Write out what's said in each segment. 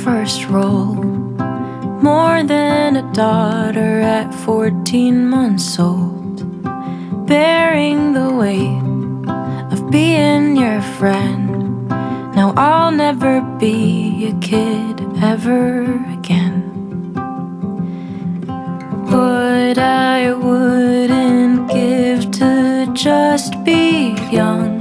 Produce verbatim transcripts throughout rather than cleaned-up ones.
first role, more than a daughter at fourteen months old, bearing the weight of being your friend. Now I'll never be a kid ever again. What I wouldn't give to just be young.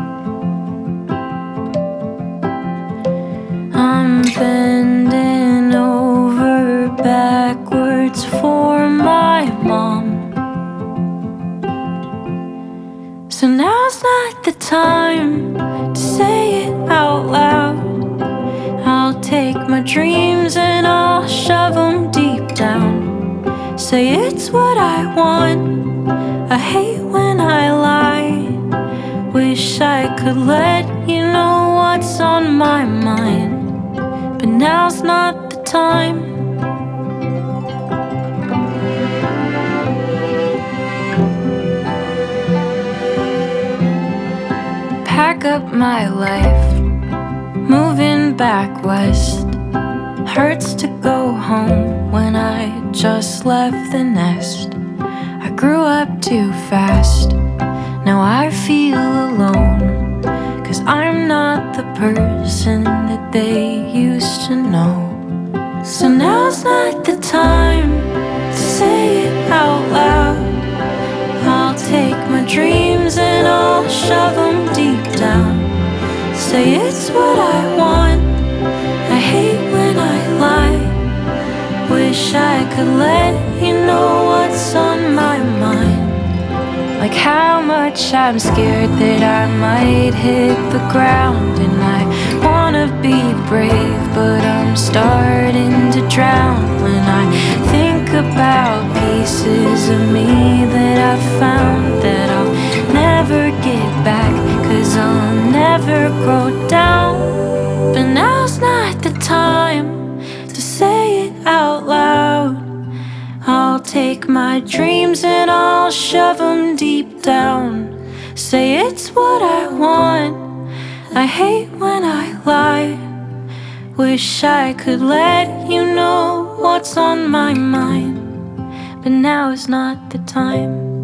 I'm bending over backwards for my mom. So now's not the time to say it out loud. I'll take my dreams and I'll shove them deep down. Say it's what I want. I hate when I lie. Wish I could let you know what's on my mind, but now's not the time. Pack up my life, moving back west. Hurts to go home when I just left the nest. I grew up too fast, now I feel alone, 'cause I'm not the person that they used to know. So now's not the time to say it out loud. I'll take my dreams and I'll shove them deep down. Say it's what I want. I hate when I lie. Wish I could let you know what's on my mind. Like how much I'm scared that I might hit the ground. And I wanna be brave, but I'm starting to drown when I think about pieces of me that I've found that I'll never get back, 'cause I'll never grow down. But now's not the time to say it out loud. I'll take my dreams and I'll shove them deep down. Say it's what I want. I hate when I lie. Wish I could let you know what's on my mind, but now is not the time.